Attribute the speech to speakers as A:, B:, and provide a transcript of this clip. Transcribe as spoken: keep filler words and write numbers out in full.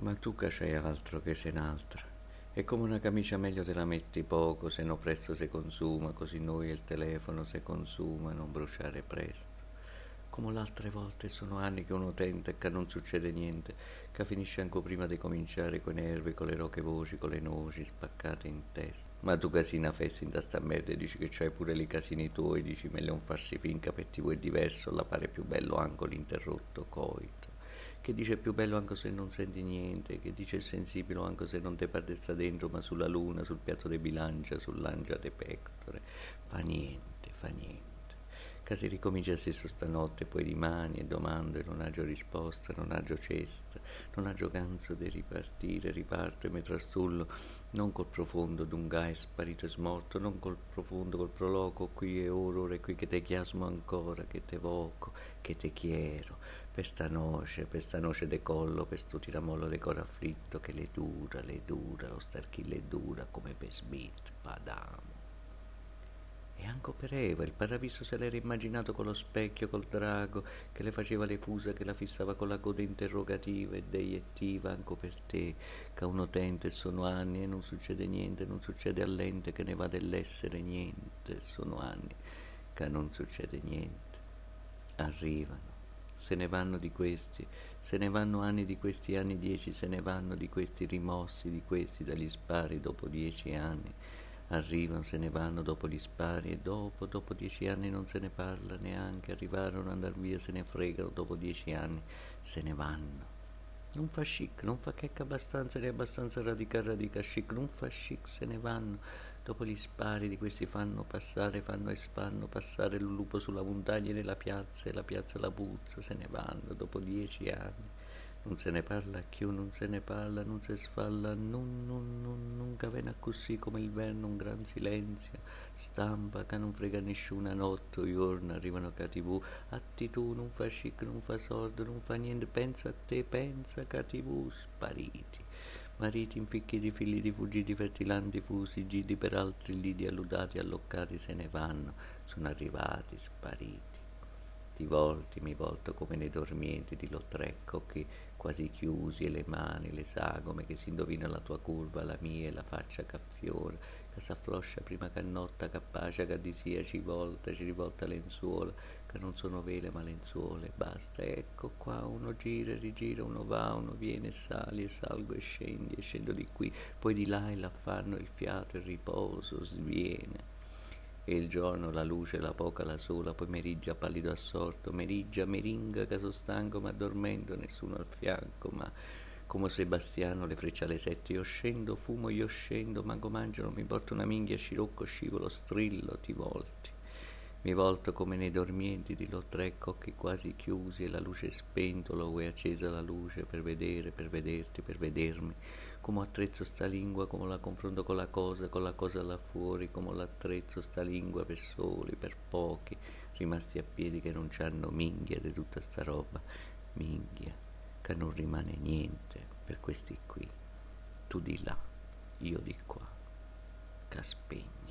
A: Ma tu che c'hai altro che se n'altra? È come una camicia meglio te la metti poco, se no presto si consuma, così noi e il telefono se consuma, non bruciare presto. Come l'altre volte sono anni che uno tenta e che non succede niente, che finisce anche prima di cominciare coi nervi, con le roche voci, con le noci spaccate in testa. Ma tu casina festi in da sta merda e dici che c'hai pure i casini tuoi, dici meglio non farsi finca per ti vuoi diverso, la pare più bello anche l'interrotto coito. Che dice è più bello anche se non senti niente, che dice è sensibile anche se non te perde sta dentro, ma sulla luna, sul piatto di bilancia, sull'angia de pectore. Fa niente, fa niente. Che si ricomincia stesso stanotte, poi rimani e domande, non agio risposta, non agio cesta, non agio ganzo di ripartire, riparto e mi trastullo, non col profondo d'un gai sparito e smorto, non col profondo, col proloco, qui e ora, ora e qui che te chiasmo ancora, che te voco, che te chiero, per sta noce, per sta noce de collo, per sto tiramollo de coro afflitto, che le dura, le dura, lo star chi le dura, come per Smith, padamo. E anche per Eva, il paradiso se l'era immaginato con lo specchio, col drago, che le faceva le fusa, che la fissava con la coda interrogativa e deiettiva, anche per te, che uno tenta e sono anni e non succede niente, non succede all'ente che ne va dell'essere niente, sono anni che non succede niente. Arrivano, se ne vanno di questi, se ne vanno anni di questi anni dieci, se ne vanno di questi rimossi, di questi dagli spari dopo dieci anni. Arrivano, se ne vanno dopo gli spari e dopo, dopo dieci anni non se ne parla neanche, arrivarono ad andar via, se ne fregano, dopo dieci anni se ne vanno. Non fa chic, non fa checca abbastanza, né abbastanza radica, radica chic, non fa chic, se ne vanno. Dopo gli spari di questi fanno passare, fanno e fanno passare il lupo sulla montagna nella piazza e la piazza la puzza, se ne vanno dopo dieci anni. Non se ne parla più, non se ne parla, non si sfalla, non, non, non, nunca viene così come il verno, un gran silenzio, stampa che non frega nessuna notte o giorno, arrivano a tivù, atti tu, non fa chic, non fa sordo, non fa niente, pensa a te, pensa a tivù, spariti. Mariti inficchi di figli di fuggiti, fertilanti fusi, giti per altri lidi alludati, alloccati, se ne vanno, sono arrivati, spariti. Ti volti, mi volto come nei dormienti di Lautrec, occhi quasi chiusi e le mani, le sagome che si indovina la tua curva, la mia e la faccia che affiora, che s'affloscia prima che notta, che pacia, che di sia ci volta, ci rivolta lenzuola, che non sono vele ma lenzuole, basta, ecco qua, uno gira e rigira, uno va, uno viene e sali e salgo e scendi e scendo di qui, poi di là e l'affanno, il fiato, il riposo, sviene. E il giorno, la luce, la poca, la sola, poi meriggia pallido assorto, meriggia, meringa, che so stanco, ma addormento, nessuno al fianco, ma come Sebastiano le frecce alle sette, io scendo, fumo, io scendo, manco mangiano, mi porto una minghia, scirocco, scivolo, strillo, ti volti. Mi volto come nei dormienti di Lautrec, occhi quasi chiusi e la luce spento, lo vuoi accesa la luce per vedere, per vederti, per vedermi, come attrezzo sta lingua, come la confronto con la cosa, con la cosa là fuori, come l'attrezzo sta lingua per soli, per pochi, rimasti a piedi che non c'hanno minghia di tutta sta roba, minghia, che non rimane niente per questi qui, tu di là, io di qua, che spegni.